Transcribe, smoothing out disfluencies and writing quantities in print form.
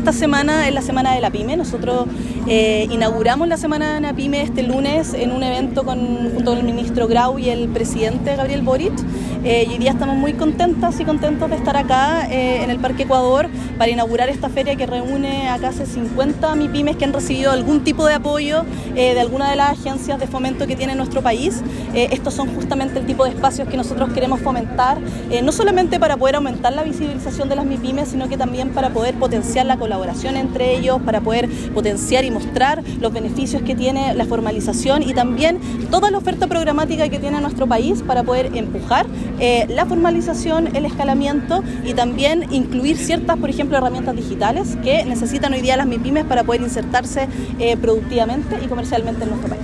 esta semana es la Semana de la Pyme. Nosotros inauguramos la Semana de la Pyme este lunes en un evento junto con el ministro Grau y el presidente Gabriel Boric. Y hoy día estamos muy contentas y contentos de estar acá en el Parque Ecuador para inaugurar esta feria que reúne a casi 50 MIPYMES que han recibido algún tipo de apoyo de alguna de las agencias de fomento que tiene nuestro país. Estos son justamente el tipo de espacios que nosotros queremos fomentar, no solamente para poder aumentar la visibilización de las MIPYMES, sino que también para poder potenciar la colaboración entre ellos, para poder potenciar y mostrar los beneficios que tiene la formalización y también toda la oferta programática que tiene nuestro país para poder empujar la formalización, el escalamiento y también incluir ciertas, por ejemplo, herramientas digitales que necesitan hoy día las MIPYMES para poder insertarse productivamente y comercialmente en nuestro país.